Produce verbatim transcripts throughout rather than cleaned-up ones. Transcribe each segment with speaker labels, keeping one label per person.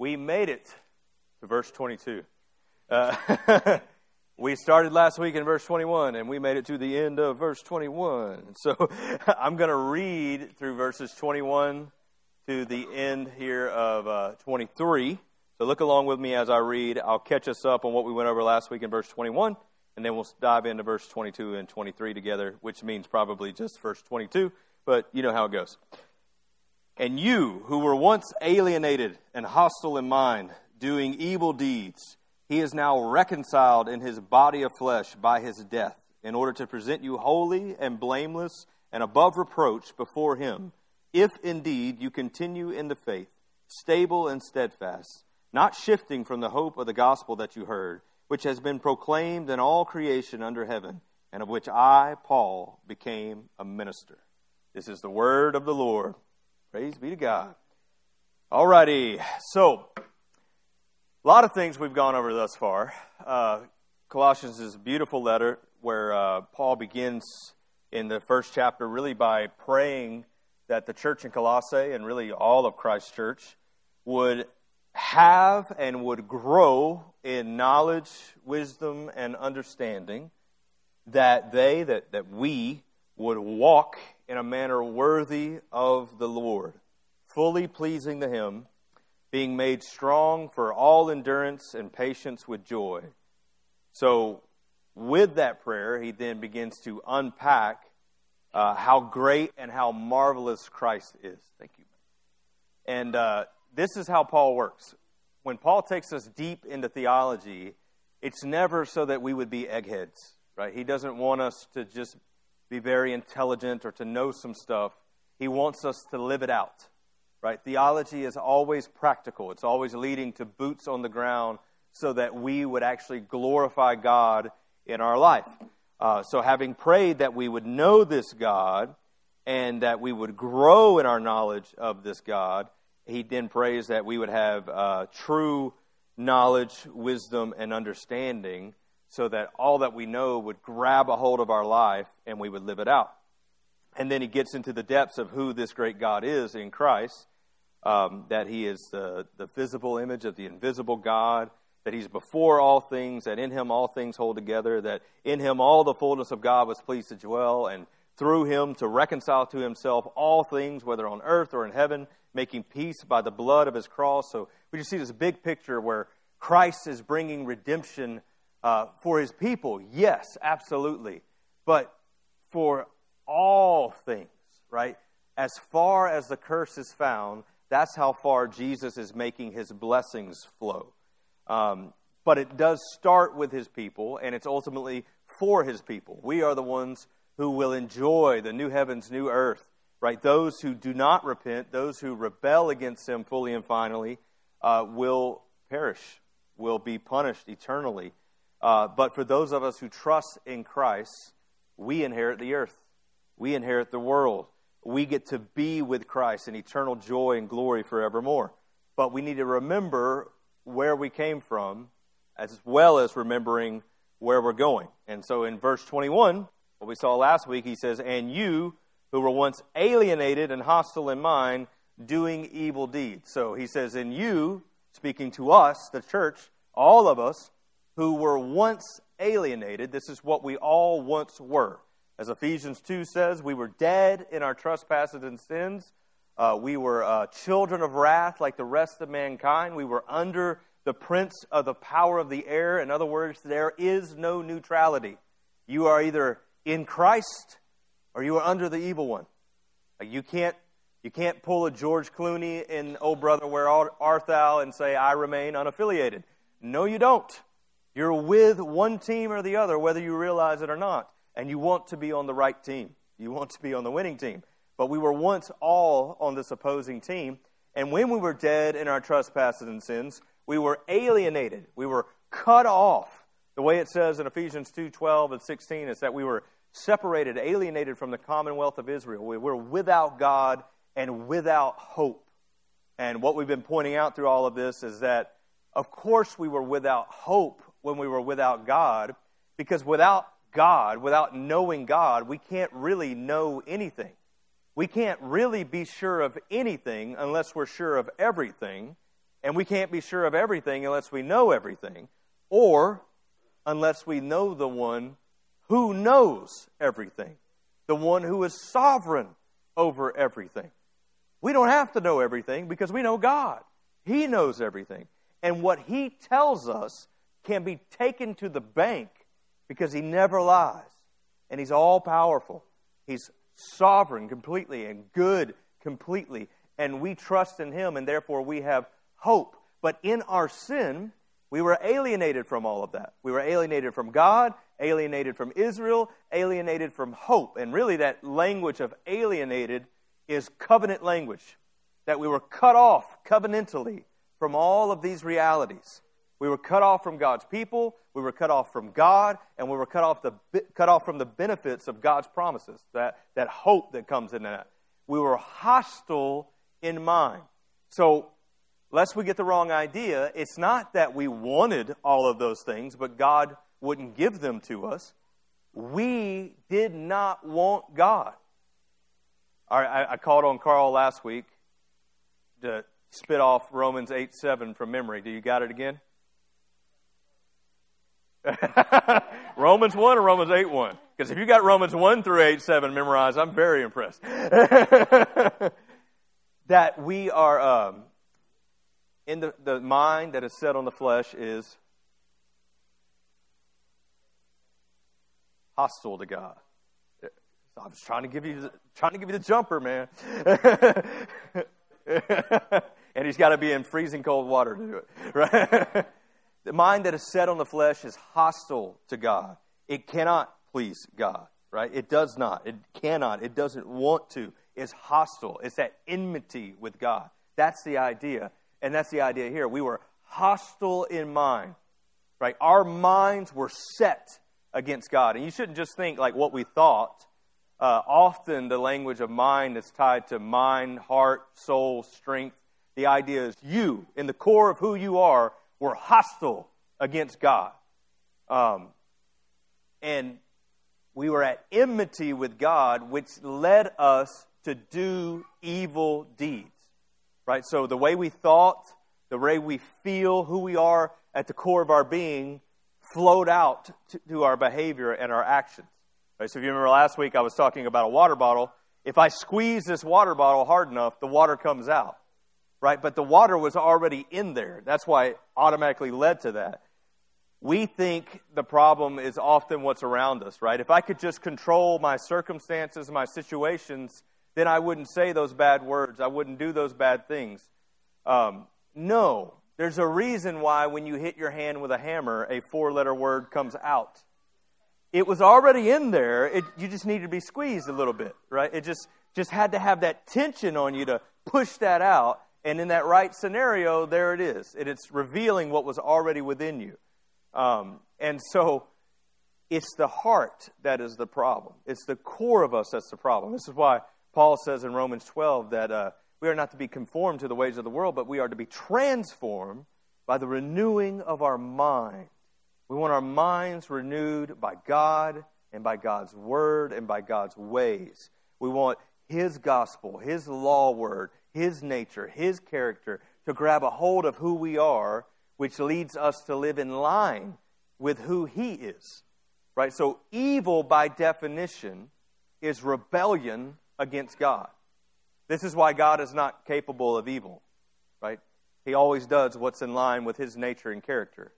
Speaker 1: we made it to verse twenty-two. Uh, we started last week in verse twenty-one, and we made it to the end of verse twenty-one. So I'm going to read through verses twenty-one to the end here of uh, twenty-three. So look along with me as I read. I'll catch us up on what we went over last week in verse twenty-one, and then we'll dive into verse twenty-two and twenty-three together, which means probably just verse twenty-two, but you know how it goes. And you, who were once alienated and hostile in mind, doing evil deeds, he is now reconciled in his body of flesh by his death, in order to present you holy and blameless and above reproach before him, if indeed you continue in the faith, stable and steadfast, not shifting from the hope of the gospel that you heard, which has been proclaimed in all creation under heaven, and of which I, Paul, became a minister. This is the word of the Lord. Praise be to God. All righty. So, a lot of things we've gone over thus far. Uh, Colossians is a beautiful letter where uh, Paul begins in the first chapter really by praying that the church in Colossae, and really all of Christ's church, would have and would grow in knowledge, wisdom, and understanding, that they, that, that we, would walk in a manner worthy of the Lord, fully pleasing to him, being made strong for all endurance and patience with joy. So, with that prayer, he then begins to unpack uh, how great and how marvelous Christ is. Thank you. And uh, this is how Paul works. When Paul takes us deep into theology, it's never so that we would be eggheads, right? He doesn't want us to just be very intelligent or to know some stuff. He wants us to live it out, right? Theology is always practical. It's always leading to boots on the ground so that we would actually glorify God in our life. Uh, so having prayed that we would know this God and that we would grow in our knowledge of this God, he then prays that we would have uh, true knowledge, wisdom, and understanding, so that all that we know would grab a hold of our life and we would live it out. And then he gets into the depths of who this great God is in Christ, um, that he is the, the visible image of the invisible God, that he's before all things, that in him all things hold together, that in him all the fullness of God was pleased to dwell, and through him to reconcile to himself all things, whether on earth or in heaven, making peace by the blood of his cross. So we just see this big picture where Christ is bringing redemption Uh, for his people, yes, absolutely. But for all things, right? As far as the curse is found, that's how far Jesus is making his blessings flow. Um, but it does start with his people, and it's ultimately for his people. We are the ones who will enjoy the new heavens, new earth, right? Those who do not repent, those who rebel against him fully and finally, uh, will perish, will be punished eternally. Uh, but for those of us who trust in Christ, we inherit the earth. We inherit the world. We get to be with Christ in eternal joy and glory forevermore. But we need to remember where we came from, as well as remembering where we're going. And so in verse twenty-one, what we saw last week, he says, and you who were once alienated and hostile in mind, doing evil deeds. So he says, and you, speaking to us, the church, all of us, who were once alienated. This is what we all once were. As Ephesians two says, we were dead in our trespasses and sins. Uh, we were uh, children of wrath like the rest of mankind. We were under the prince of the power of the air. In other words, there is no neutrality. You are either in Christ or you are under the evil one. Like you can't you can't pull a George Clooney in Oh Brother, Where Art Thou and say, I remain unaffiliated. No, you don't. You're with one team or the other, whether you realize it or not. And you want to be on the right team. You want to be on the winning team. But we were once all on this opposing team. And when we were dead in our trespasses and sins, we were alienated. We were cut off. The way it says in Ephesians two, twelve and sixteen is that we were separated, alienated from the commonwealth of Israel. We were without God and without hope. And what we've been pointing out through all of this is that, of course, we were without hope when we were without God, because without God, without knowing God, we can't really know anything. We can't really be sure of anything unless we're sure of everything. And we can't be sure of everything unless we know everything, or unless we know the one who knows everything, the one who is sovereign over everything. We don't have to know everything because we know God. He knows everything. And what He tells us can be taken to the bank because He never lies. And He's all-powerful. He's sovereign completely and good completely. And we trust in Him, and therefore we have hope. But in our sin, we were alienated from all of that. We were alienated from God, alienated from Israel, alienated from hope. And really that language of alienated is covenant language. That we were cut off covenantally from all of these realities. We were cut off from God's people, we were cut off from God, and we were cut off the cut off from the benefits of God's promises, that, that hope that comes in that. We were hostile in mind. So, lest we get the wrong idea, it's not that we wanted all of those things, but God wouldn't give them to us. We did not want God. All right, I, I called on Carl last week to spit off Romans eight seven from memory. Do you got it again? Romans one or Romans eight one? Because if you got Romans one through eight seven memorized, I'm very impressed. That we are, um, in the, the mind that is set on the flesh is hostile to God. I was trying to give you, the, trying to give you the jumper, man. And he's got to be in freezing cold water to do it, right? The mind that is set on the flesh is hostile to God. It cannot please God, right? It does not. It cannot. It doesn't want to. It's hostile. It's that enmity with God. That's the idea. And that's the idea here. We were hostile in mind, right? Our minds were set against God. And you shouldn't just think like what we thought. Uh, often the language of mind is tied to mind, heart, soul, strength. The idea is you, in the core of who you are, were hostile against God. Um, and we were at enmity with God, which led us to do evil deeds. Right? So the way we thought, the way we feel, who we are at the core of our being, flowed out to, to our behavior and our actions. Right? So if you remember last week, I was talking about a water bottle. If I squeeze this water bottle hard enough, the water comes out. Right? But the water was already in there. That's why it automatically led to that. We think the problem is often what's around us, right? If I could just control my circumstances, my situations, then I wouldn't say those bad words. I wouldn't do those bad things. Um, no. There's a reason why when you hit your hand with a hammer, a four-letter word comes out. It was already in there. It, you just needed to be squeezed a little bit, right? It just, just had to have that tension on you to push that out. And in that right scenario, there it is. And it's revealing what was already within you. Um, and so it's the heart that is the problem. It's the core of us that's the problem. This is why Paul says in Romans twelve that uh, we are not to be conformed to the ways of the world, but we are to be transformed by the renewing of our mind. We want our minds renewed by God and by God's word and by God's ways. We want His gospel, His law word, His nature, His character to grab a hold of who we are, which leads us to live in line with who He is. Right? So evil, by definition, is rebellion against God. This is why God is not capable of evil. Right? He always does what's in line with His nature and character.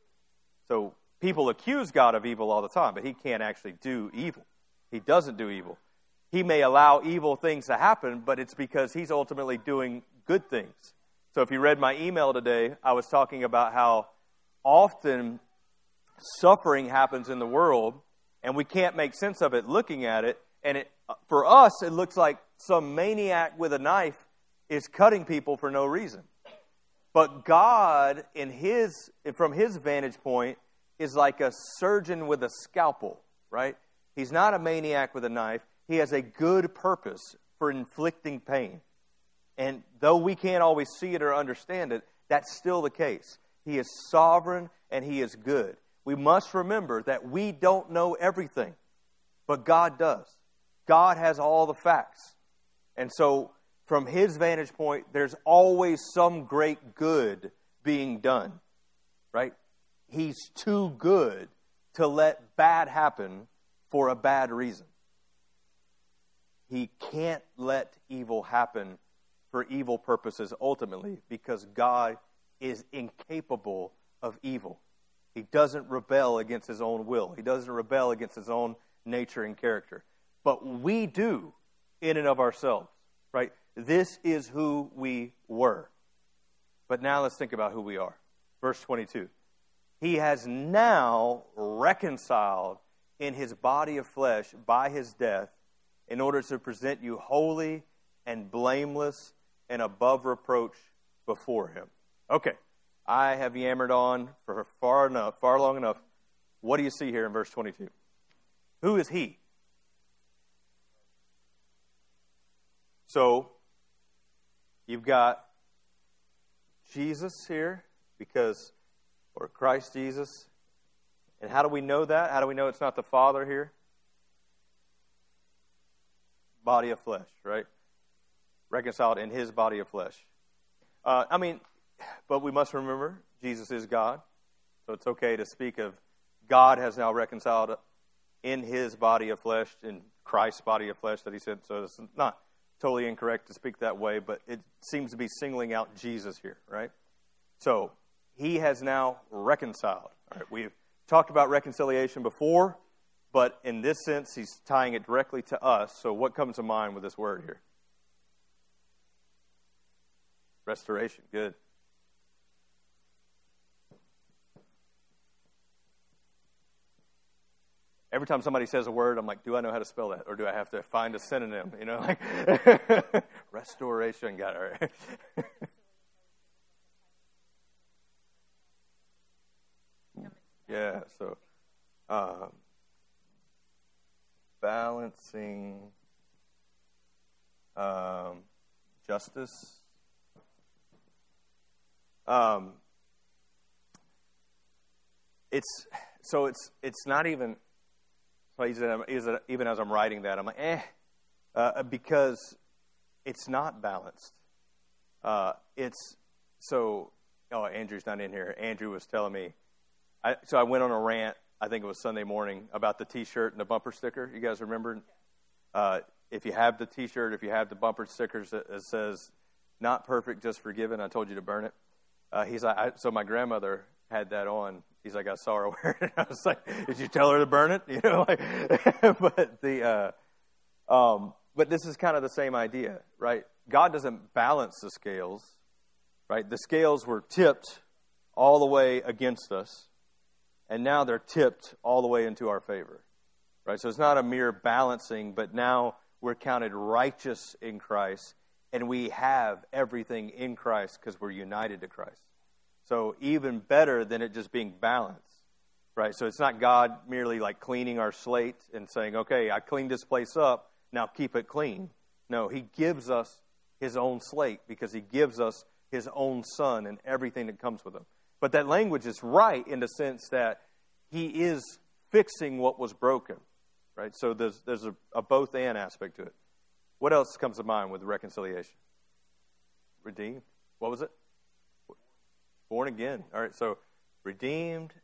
Speaker 1: So people accuse God of evil all the time, but He can't actually do evil. He doesn't do evil. He may allow evil things to happen, but it's because He's ultimately doing good things. So if you read my email today, I was talking about how often suffering happens in the world, and we can't make sense of it looking at it. And it, for us, it looks like some maniac with a knife is cutting people for no reason. But God, in His, from His vantage point, is like a surgeon with a scalpel, right? He's not a maniac with a knife. He has a good purpose for inflicting pain. And though we can't always see it or understand it, that's still the case. He is sovereign and He is good. We must remember that we don't know everything, but God does. God has all the facts. And so, from His vantage point, there's always some great good being done, right? He's too good to let bad happen for a bad reason. He can't let evil happen for evil purposes ultimately, because God is incapable of evil. He doesn't rebel against his own will. He doesn't rebel against his own nature and character. But we do in and of ourselves, right? This is who we were. But now let's think about who we are. Verse twenty-two. He has now reconciled in his body of flesh by his death in order to present you holy and blameless and above reproach before him. Okay, I have yammered on for far enough, far long enough. What do you see here in verse twenty-two? Who is he? So, you've got Jesus here, because, or Christ Jesus. And how do we know that? How do we know it's not the Father here? Body of flesh, right? Reconciled in his body of flesh. Uh, I mean, but we must remember, Jesus is God. So it's okay to speak of God has now reconciled in his body of flesh, in Christ's body of flesh that he said. So it's not totally incorrect to speak that way, but it seems to be singling out Jesus here, right? So he has now reconciled. All right, we've talked about reconciliation before, but in this sense, he's tying it directly to us. So what comes to mind with this word here? Restoration. Good. Every time somebody says a word, I'm like, do I know how to spell that? Or do I have to find a synonym? You know, like restoration. Got it, right? Yeah, so um, balancing um, justice. Um, it's so it's it's not even. So even as I'm writing that, I'm like, eh, uh, because it's not balanced. Uh, it's so. Oh, Andrew's not in here. Andrew was telling me. I, so I went on a rant. I think it was Sunday morning about the T-shirt and the bumper sticker. You guys remember? Uh, if you have the T-shirt, if you have the bumper stickers that, that says "Not perfect, just forgiven," I told you to burn it. Uh, he's like, I, so my grandmother had that on. He's like, I saw her wear it. I was like, did you tell her to burn it? You know, like, but the, uh, um, but this is kind of the same idea, right? God doesn't balance the scales, right? The scales were tipped all the way against us, and now they're tipped all the way into our favor, right? So it's not a mere balancing, but now we're counted righteous in Christ, and we have everything in Christ because we're united to Christ. So even better than it just being balanced, right? So it's not God merely like cleaning our slate and saying, okay, I cleaned this place up, now keep it clean. No, he gives us his own slate because he gives us his own son and everything that comes with him. But that language is right in the sense that he is fixing what was broken, right? So there's there's a, a both and aspect to it. What else comes to mind with reconciliation? Redeemed. What was it? Born again. All right, so redeemed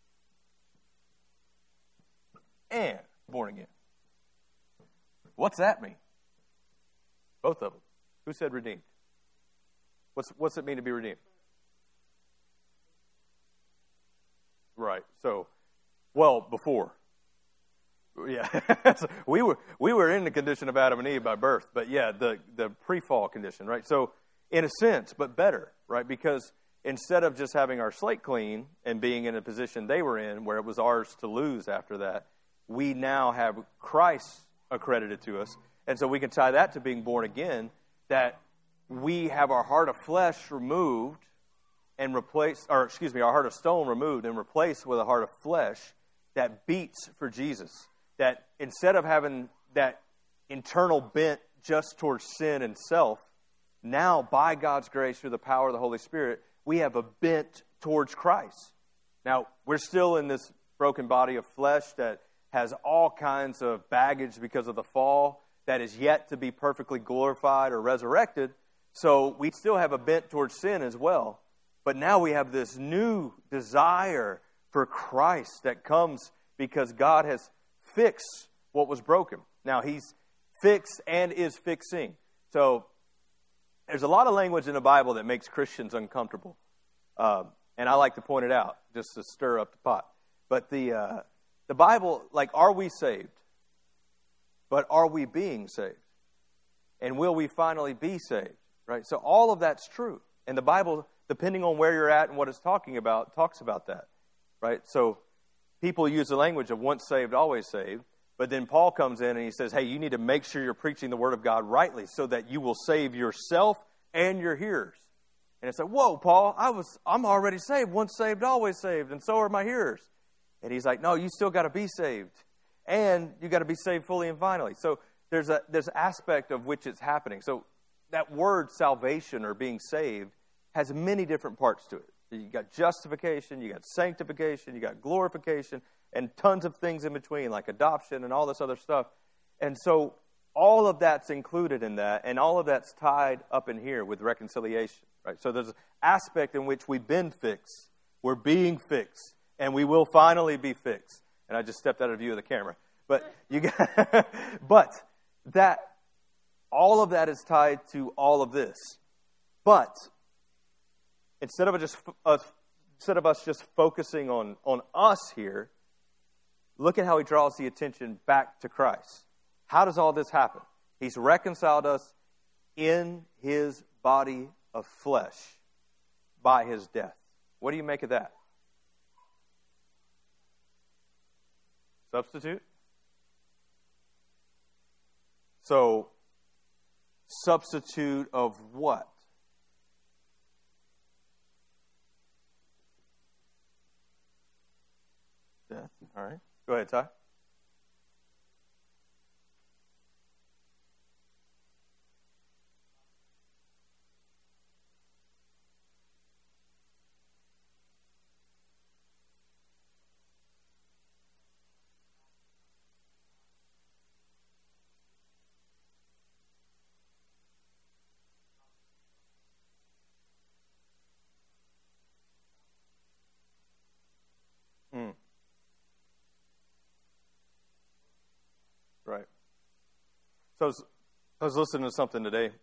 Speaker 1: and born again. What's that mean? Both of them. Who said redeemed? What's what's it mean to be redeemed? Right. So, well, before. Yeah. so we were we were in the condition of Adam and Eve by birth, but yeah, the the pre-fall condition, right? So, in a sense, but better, right? Because instead of just having our slate clean and being in a position they were in where it was ours to lose after that, we now have Christ accredited to us. And so we can tie that to being born again, that we have our heart of flesh removed and replaced, or excuse me, our heart of stone removed and replaced with a heart of flesh that beats for Jesus. That instead of having that internal bent just towards sin and self, now by God's grace through the power of the Holy Spirit, we have a bent towards Christ. Now, we're still in this broken body of flesh that has all kinds of baggage because of the fall that is yet to be perfectly glorified or resurrected. So we still have a bent towards sin as well. But now we have this new desire for Christ that comes because God has fixed what was broken. Now, He's fixed and is fixing. So, there's a lot of language in the Bible that makes Christians uncomfortable. Um, and I like to point it out just to stir up the pot. But the uh, the Bible, like, are we saved? But are we being saved? And will we finally be saved? Right? So all of that's true. And the Bible, depending on where you're at and what it's talking about, talks about that. Right? So people use the language of once saved, always saved. But then Paul comes in and he says, hey, you need to make sure you're preaching the Word of God rightly so that you will save yourself and your hearers. And it's like, whoa, Paul, I was, I'm already saved. Once saved, always saved. And so are my hearers. And he's like, no, you still got to be saved. And you got to be saved fully and finally. So there's a there's an aspect of which it's happening. So that word salvation or being saved has many different parts to it. You got justification, you got sanctification, you got glorification, and tons of things in between, like adoption and all this other stuff. And so all of that's included in that, and all of that's tied up in here with reconciliation. Right? So there's an aspect in which we've been fixed, we're being fixed, and we will finally be fixed. And I just stepped out of view of the camera. But you got, but that all of that is tied to all of this. But instead of just uh, instead of us just focusing on, on us here, look at how he draws the attention back to Christ. How does all this happen? He's reconciled us in his body of flesh by his death. What do you make of that? Substitute? So, substitute of what? Death. All right. Go ahead, Ty. Right. So I was, I was listening to something today,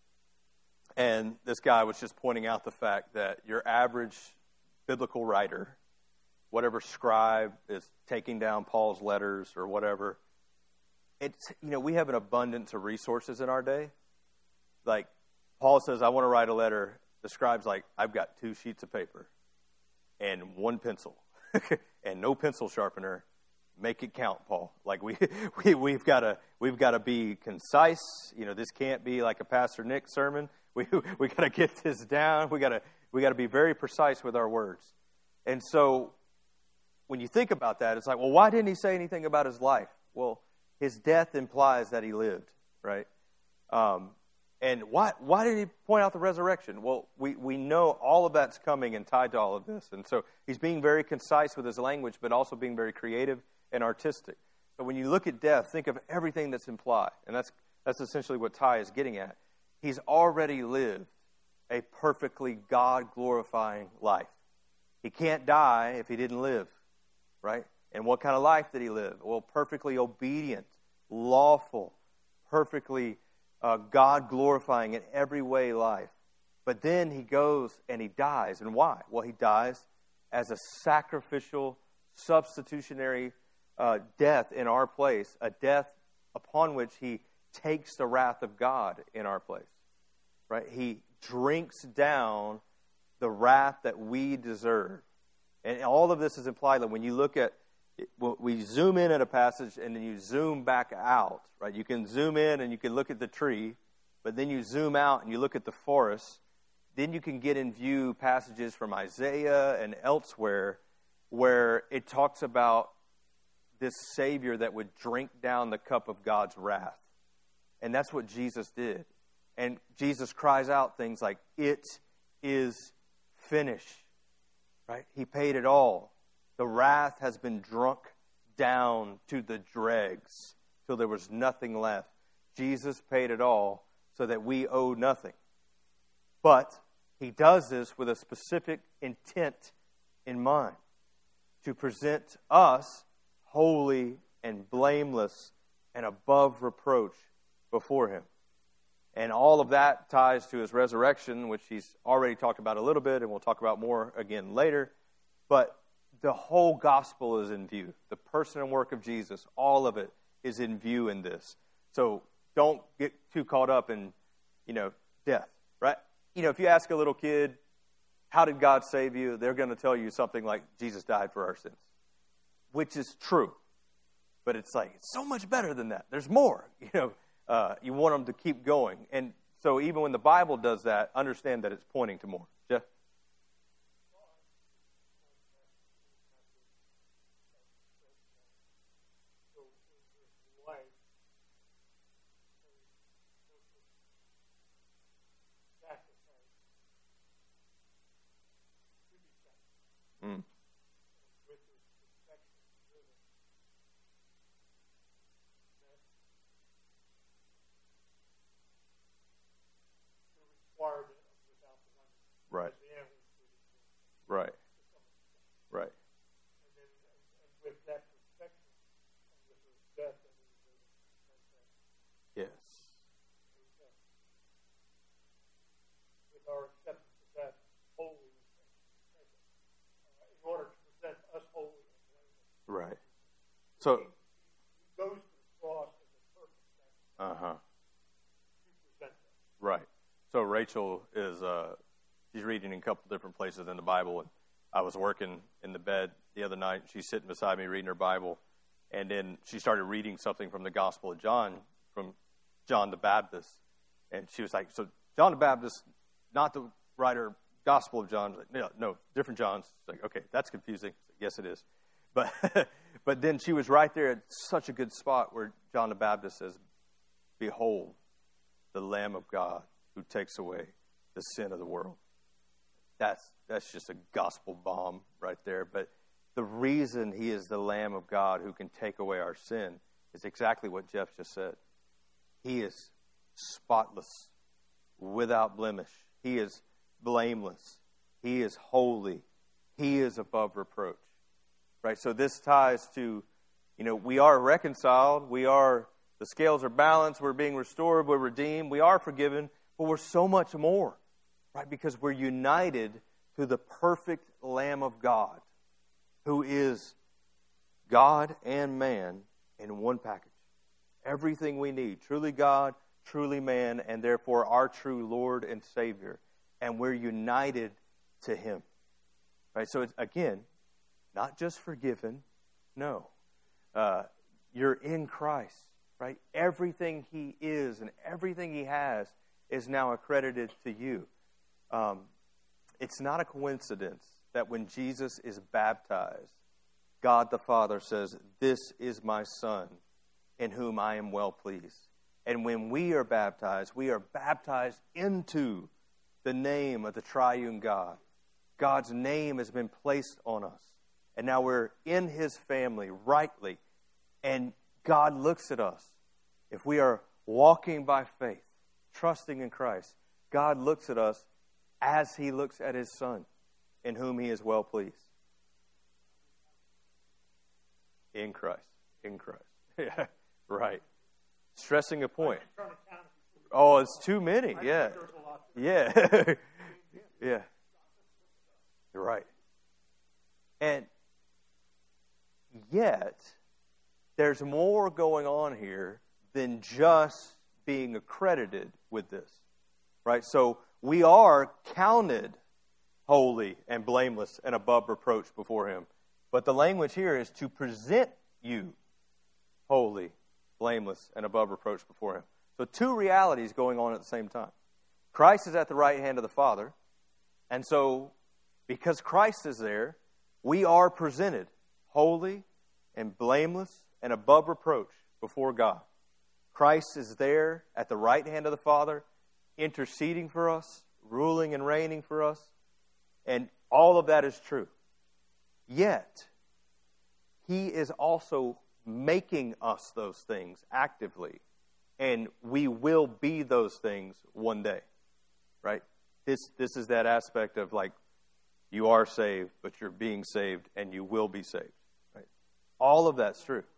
Speaker 1: and this guy was just pointing out the fact that your average biblical writer, whatever scribe is taking down Paul's letters or whatever, it's, you know, we have an abundance of resources in our day. Like, Paul says, I want to write a letter. The scribe's like, I've got two sheets of paper and one pencil and no pencil sharpener. Make it count, Paul. Like we, we we've got to we've got to be concise. You know, this can't be like a Pastor Nick sermon. We we got to get this down. We got to we got to be very precise with our words. And so, when you think about that, it's like, well, why didn't he say anything about his life? Well, his death implies that he lived, right? Um, and why why did he point out the resurrection? Well, we we know all of that's coming and tied to all of this. And so he's being very concise with his language, but also being very creative and artistic. So when you look at death, think of everything that's implied. And that's that's essentially what Ty is getting at. He's already lived a perfectly God-glorifying life. He can't die if he didn't live, right? And what kind of life did he live? Well, perfectly obedient, lawful, perfectly uh, God-glorifying in every way life. But then he goes and he dies. And why? Well, he dies as a sacrificial, substitutionary Uh, death in our place, a death upon which he takes the wrath of God in our place, right? He drinks down the wrath that we deserve. And all of this is implied that when you look at, we zoom in at a passage and then you zoom back out, right? You can zoom in and you can look at the tree, but then you zoom out and you look at the forest. Then you can get in view passages from Isaiah and elsewhere where it talks about this Savior that would drink down the cup of God's wrath. And that's what Jesus did. And Jesus cries out things like, it is finished. Right? He paid it all. The wrath has been drunk down to the dregs till there was nothing left. Jesus paid it all so that we owe nothing. But He does this with a specific intent in mind, to present us holy and blameless and above reproach before Him. And all of that ties to His resurrection, which He's already talked about a little bit, and we'll talk about more again later. But the whole gospel is in view. The person and work of Jesus, all of it is in view in this. So don't get too caught up in, you know, death, right? You know, if you ask a little kid, how did God save you? They're going to tell you something like, Jesus died for our sins, which is true. But it's like, it's so much better than that. There's more, you know. Uh, you want them to keep going. And so even when the Bible does that, understand that it's pointing to more. Jeff? Mm. Right. Right. Right.
Speaker 2: And then, and, and with that perfection, and with his death, and he was able to present that.
Speaker 1: Yes.
Speaker 2: With our acceptance of that holy, uh, in order to present us holy and blameless.
Speaker 1: Right. So.
Speaker 2: He, he goes to the cross as a perfect sacrifice.
Speaker 1: Uh huh.
Speaker 2: To present that.
Speaker 1: Right. So Rachel is. Uh, She's reading in a couple different places in the Bible, and I was working in the bed the other night. She's sitting beside me reading her Bible, and then she started reading something from the Gospel of John, from John the Baptist, and she was like, "So John the Baptist, not the writer Gospel of John?" Like, no, no, different Johns. Like, okay, that's confusing. Yes, it is, but but then she was right there at such a good spot where John the Baptist says, "Behold, the Lamb of God who takes away the sin of the world." That's that's just a gospel bomb right there. But the reason He is the Lamb of God who can take away our sin is exactly what Jeff just said. He is spotless, without blemish. He is blameless. He is holy. He is above reproach. Right? So this ties to, you know, we are reconciled. We are, the scales are balanced. We're being restored. We're redeemed. We are forgiven. But we're so much more. Right, because we're united to the perfect Lamb of God, who is God and man in one package. Everything we need, truly God, truly man, and therefore our true Lord and Savior. And we're united to Him. Right, so it's, again, not just forgiven, no. Uh, you're in Christ, right? Everything He is and everything He has is now accredited to you. Um, it's not a coincidence that when Jesus is baptized, God the Father says, "This is my Son, in whom I am well pleased." And when we are baptized, we are baptized into the name of the triune God. God's name has been placed on us. And now we're in His family rightly. And God looks at us. If we are walking by faith, trusting in Christ, God looks at us as He looks at His Son, in whom He is well pleased. In Christ. In Christ. Yeah, right. Stressing a point. Oh, it's too many. Yeah. Yeah. Yeah. You're right. And yet, there's more going on here than just being accredited with this. Right? So, we are counted holy and blameless and above reproach before Him. But the language here is to present you holy, blameless, and above reproach before Him. So two realities going on at the same time. Christ is at the right hand of the Father. And so, because Christ is there, we are presented holy and blameless and above reproach before God. Christ is there at the right hand of the Father, interceding for us, ruling and reigning for us, and all of that is true. Yet, He is also making us those things actively, and we will be those things one day, right? This this is that aspect of like, you are saved, but you're being saved, and you will be saved. Right? All of that's true.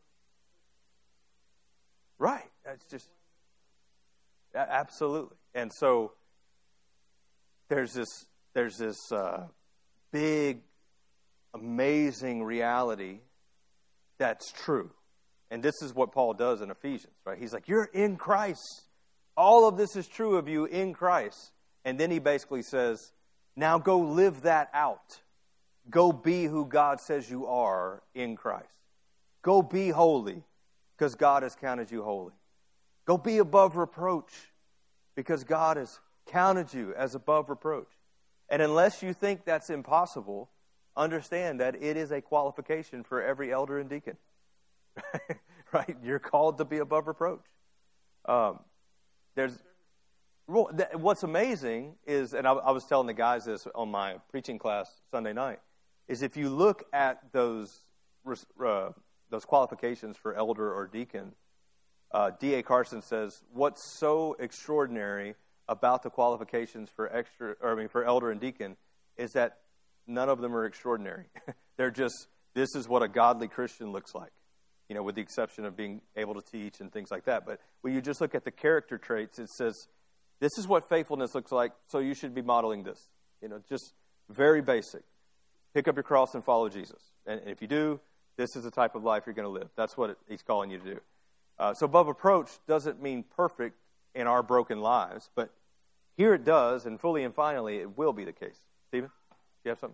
Speaker 1: Right. That's just absolutely. And so there's this there's this uh, big, amazing reality that's true. And this is what Paul does in Ephesians, right? He's like, you're in Christ. All of this is true of you in Christ. And then he basically says, now go live that out. Go be who God says you are in Christ. Go be holy because God has counted you holy. Go be above reproach because God has counted you as above reproach. And unless you think that's impossible, understand that it is a qualification for every elder and deacon. Right? You're called to be above reproach. Um, there's what's amazing is, and I, I was telling the guys this on my preaching class Sunday night, is if you look at those uh, those qualifications for elder or deacon, uh, D A Carson says what's so extraordinary about the qualifications for extra, or I mean for elder and deacon, is that none of them are extraordinary. They're just, this is what a godly Christian looks like. You know, with the exception of being able to teach and things like that. But when you just look at the character traits, it says, this is what faithfulness looks like, so you should be modeling this. You know, just very basic. Pick up your cross and follow Jesus. And if you do, this is the type of life you're going to live. That's what it, he's calling you to do. Uh, so above reproach doesn't mean perfect in our broken lives, but here it does, and fully and finally it will be the case. Stephen, do you have something?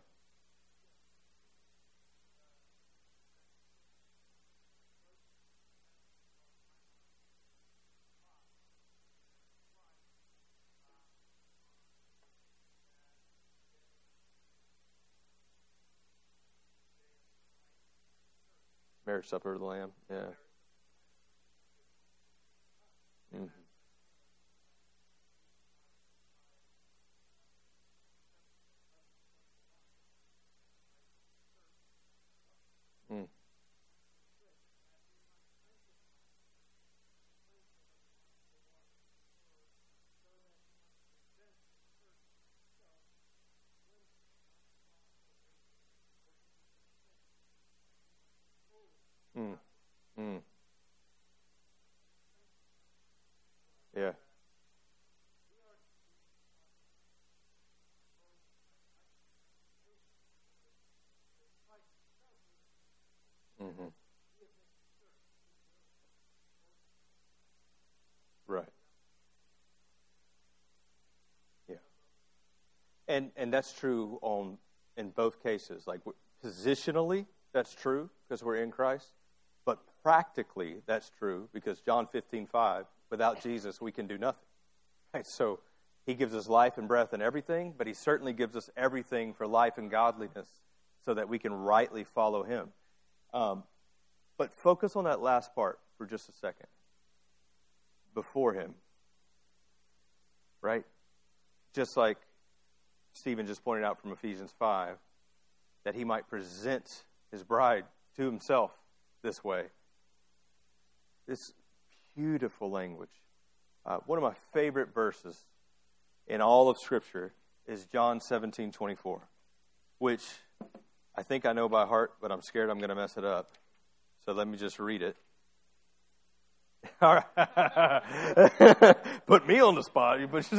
Speaker 1: Marriage supper of the Lamb, yeah. Mm-hmm. Mm. Mm. Mm. Yeah. Mm-hmm. Right. Yeah. And and that's true on in both cases. Like positionally, that's true because we're in Christ. But practically, that's true because John fifteen five, without Jesus, we can do nothing. Right? So he gives us life and breath and everything, but he certainly gives us everything for life and godliness so that we can rightly follow him. Um, but focus on that last part for just a second. Before him. Right? Just like Stephen just pointed out from Ephesians five, that he might present his bride to himself this way. This beautiful language. Uh, one of my favorite verses in all of Scripture is John seventeen twenty-four, which I think I know by heart, but I'm scared I'm going to mess it up. So let me just read it. All right. Put me on the spot.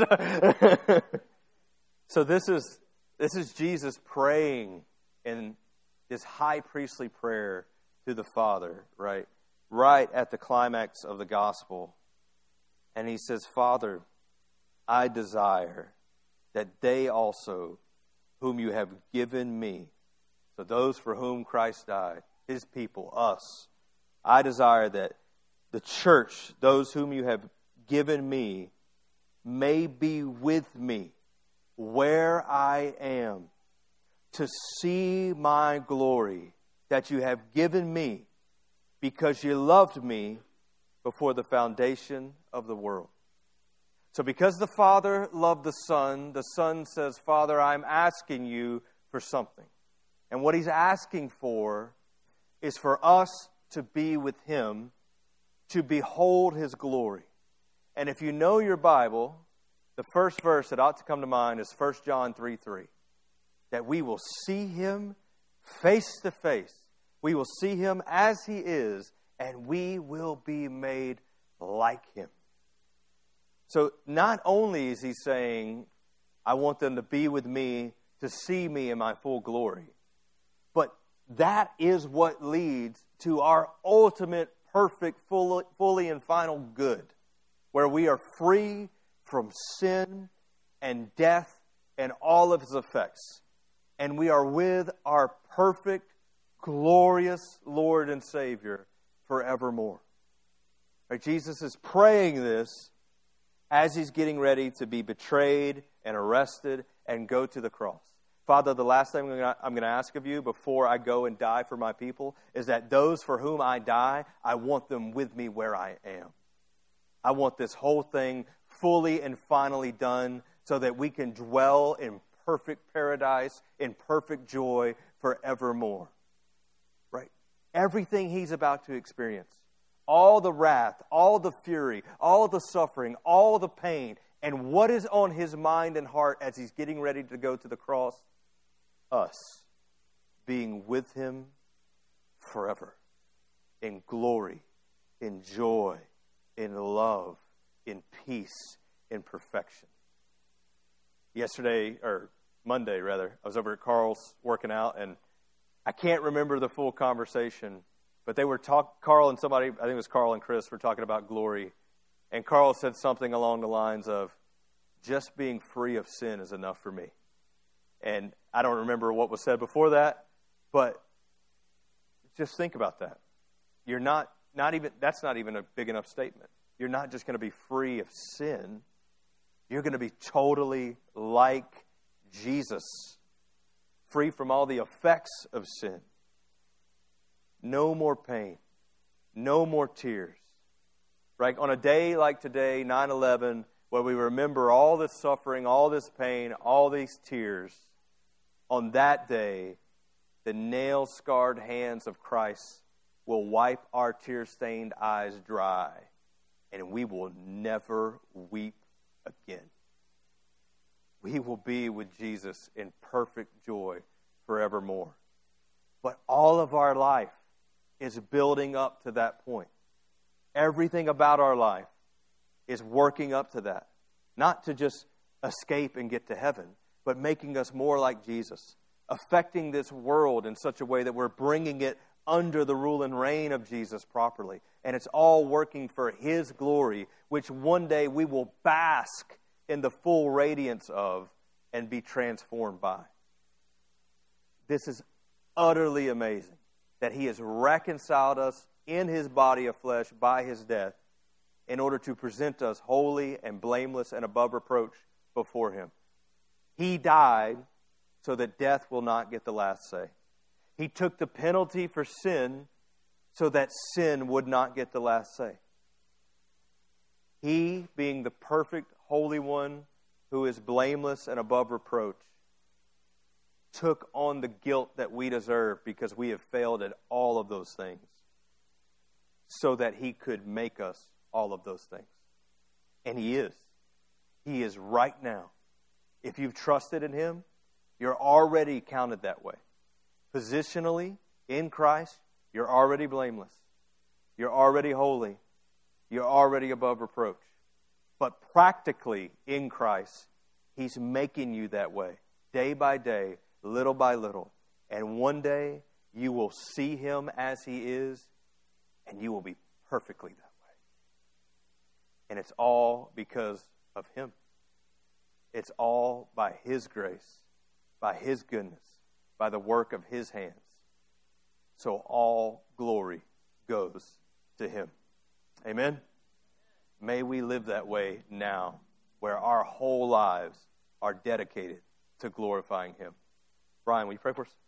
Speaker 1: So this is this is Jesus praying in this high priestly prayer to the Father, right? Right at the climax of the gospel. And he says, Father, I desire that they also, whom you have given me, so those for whom Christ died, his people, us, I desire that the church, those whom you have given me, may be with me where I am, to see my glory that you have given me because you loved me before the foundation of the world. So because the Father loved the Son, the Son says, Father, I'm asking you for something. And what he's asking for is for us to be with him, to behold his glory. And if you know your Bible, the first verse that ought to come to mind is First John three three. That we will see Him face to face. We will see Him as He is, and we will be made like Him. So not only is He saying, I want them to be with me, to see me in my full glory, but that is what leads to our ultimate, perfect, fully, fully and final good, where we are free from sin and death and all of its effects. And we are with our perfect, glorious Lord and Savior forevermore. Right? Jesus is praying this as He's getting ready to be betrayed and arrested and go to the cross. Father, the last thing I'm going to ask of you before I go and die for my people is that those for whom I die, I want them with me where I am. I want this whole thing fully and finally done so that we can dwell in perfect paradise, in perfect joy forevermore. Right? Everything He's about to experience, all the wrath, all the fury, all the suffering, all the pain, and what is on His mind and heart as He's getting ready to go to the cross? Us being with Him forever, in glory, in joy, in love, in peace, in perfection. Yesterday, or Monday rather, I was over at Carl's working out, and I can't remember the full conversation, but they were talk. Carl and somebody, I think it was Carl and Chris, were talking about glory, and Carl said something along the lines of, just being free of sin is enough for me. And I don't remember what was said before that, but just think about that. You're not, not even, that's not even a big enough statement. You're not just going to be free of sin. You're going to be totally like Jesus, free from all the effects of sin. No more pain. No more tears. Right? On a day like today, nine eleven, where we remember all this suffering, all this pain, all these tears, on that day, the nail-scarred hands of Christ will wipe our tear-stained eyes dry, and we will never weep again. We will be with Jesus in perfect joy forevermore. But all of our life is building up to that point. Everything about our life is working up to that. Not to just escape and get to heaven, but making us more like Jesus. Affecting this world in such a way that we're bringing it under the rule and reign of Jesus properly. And it's all working for His glory, which one day we will bask in the full radiance of and be transformed by. This is utterly amazing that He has reconciled us in His body of flesh by His death in order to present us holy and blameless and above reproach before Him. He died so that death will not get the last say. He took the penalty for sin so that sin would not get the last say. He, being the perfect Holy One who is blameless and above reproach, took on the guilt that we deserve because we have failed at all of those things so that He could make us all of those things. And He is. He is right now. If you've trusted in Him, you're already counted that way. Positionally, in Christ, you're already blameless. You're already holy. You're already above reproach. But practically, in Christ, He's making you that way, day by day, little by little. And one day, you will see Him as He is, and you will be perfectly that way. And it's all because of Him. It's all by His grace, by His goodness, by the work of His hands. So all glory goes to Him. Amen? May we live that way now, where our whole lives are dedicated to glorifying Him. Brian, will you pray for us?